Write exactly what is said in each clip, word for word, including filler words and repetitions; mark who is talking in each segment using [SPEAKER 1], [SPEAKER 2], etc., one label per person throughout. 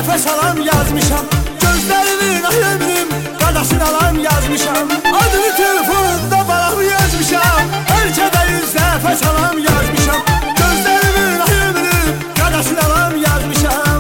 [SPEAKER 1] dəfə salam yazmışam. Gözlərimin ay ömrüm qadasını alam yazmışam. Adını telefonda balam yazmışam. Ölkədə yüz dəfə salam yazmışam. Gözlərimin ay ömrüm qadasını alam yazmışam.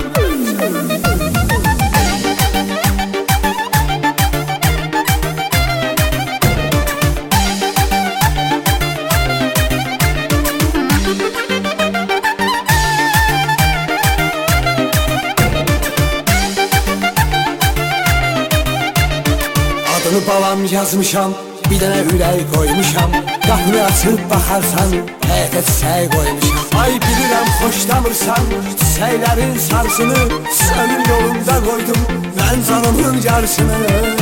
[SPEAKER 1] Adını balam yazmışam, bir dənə ürək qoymuşam. Qapını açıb baxarsan, həyətə çiçək qoymuşam. Ay bilirəm xoşlamırsan, çiçəklərin sarısını sənin yolunda qoydum, mən canımın yarısını.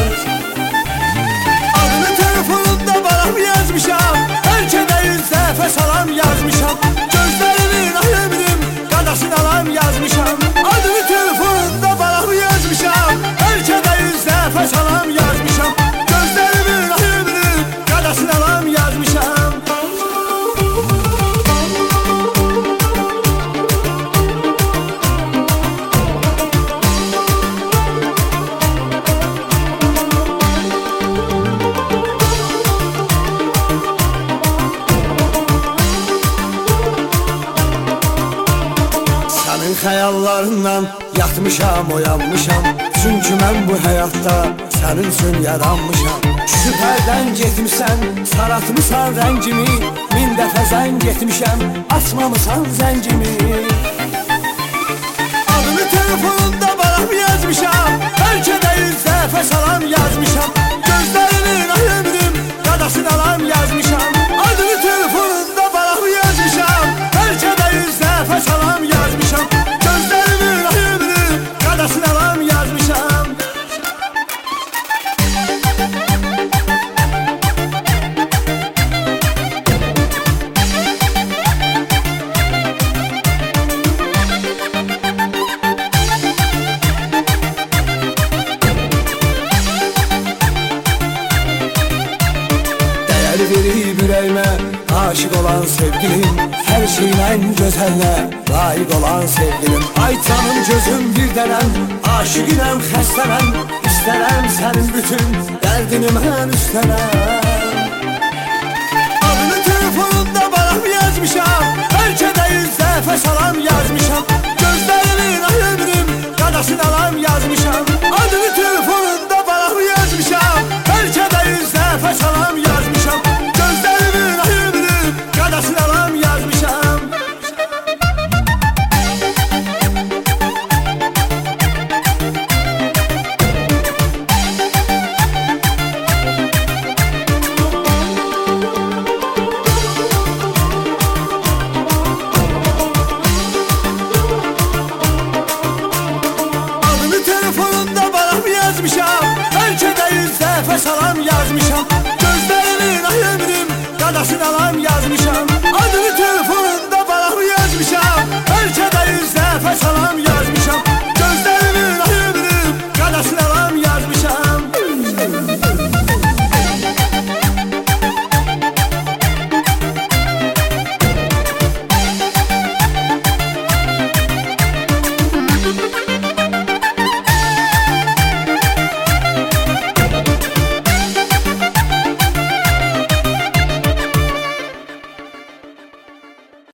[SPEAKER 1] Adını telefonumda balam yazmışam. Ölkədə yüz dəfə salam yazmışam. Gözlərimin ay ömrüm qadasını alam yazmışam. Adını telefonumda balam yazmışam. Ölkədə yüz dəfə salam yazmışam. Gözlərimin ay ömrüm qadasını alam yazmışam. Sənin xəyallarından yatmışam, oyanmışam. Çünki mən bu həyatda sənin üçün yaranmışam. Şübhədən getmişsən, saratmışsan rəngimi. Min dəfə zəng etmişəm, açmamısan zəngimi. Adını telefonunda balam yazmışam. Ölkədə yüz dəfə salam yazmışam. Gözlərimin ay ömrüm qadasını alam yazmışam. Adını telefonunda balam yazmışam. Ölkədə yüz dəfə salam yazmışam. Gözlərimin ay ömrüm qadasını alam yazmışam. Dəyər verib ürəyimə aşıq olan sevgilim. Hər şeylə gözəlinə layiq olan sevgilim. Ay canım gözüm bir dənəm, aşıqinəm, xəstənəm. İstərəm sənin bütün dərdini mən üstənəm. Adını telefonunda balam yazmışam. Ölkədə yüz dəfə salam yazmışam. Gözlərimin ay ömrüm qadasını alam yazmışam. Adını telefonunda balam yazmışam. Ölkədə yüz dəfə salam yazmışam. Gözlərimin ay ömrüm qadasını alam yazmışam. Ölkədə yüz dəfə salam yazmışam. Gözlərimin ay ömrüm qadasını alam